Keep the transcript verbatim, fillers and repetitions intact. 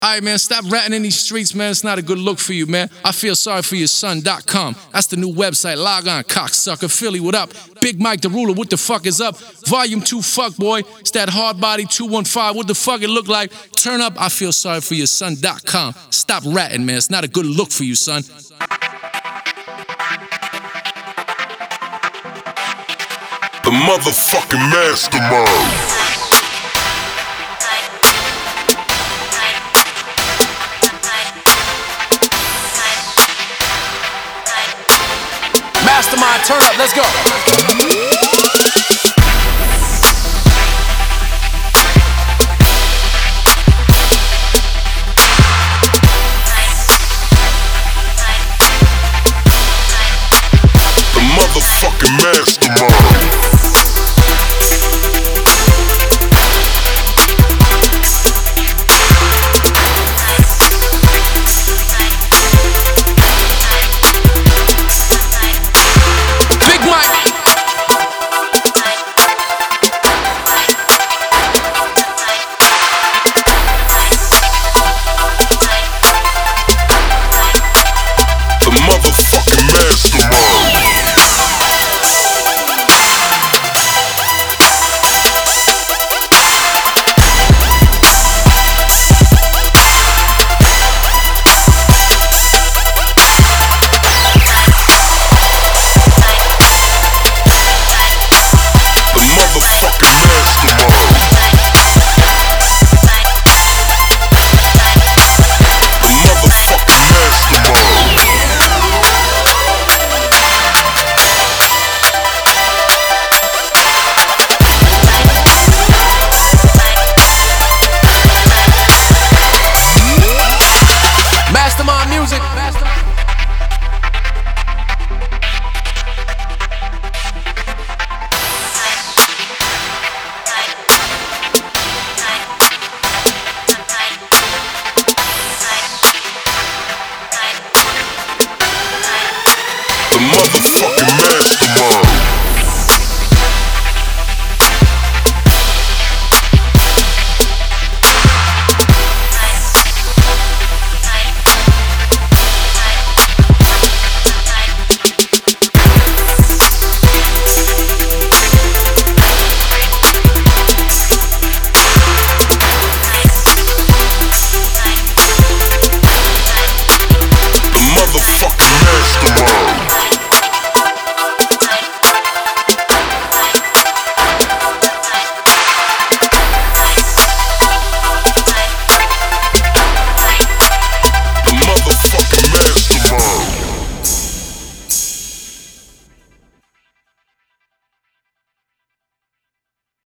Alright, man, stop ratting in these streets, man. It's not a good look for you, man. I feel sorry for your son dot com. That's the new website. Log on, cocksucker. Philly, what up? Big Mike the Ruler, what the fuck is up? Volume two, fuck boy. It's that hard body two one five. What the fuck it look like? Turn up, I feel sorry for your son dot com. Stop ratting, man. It's not a good look for you, son. The motherfucking mastermind. Mastermind, turn up, let's go.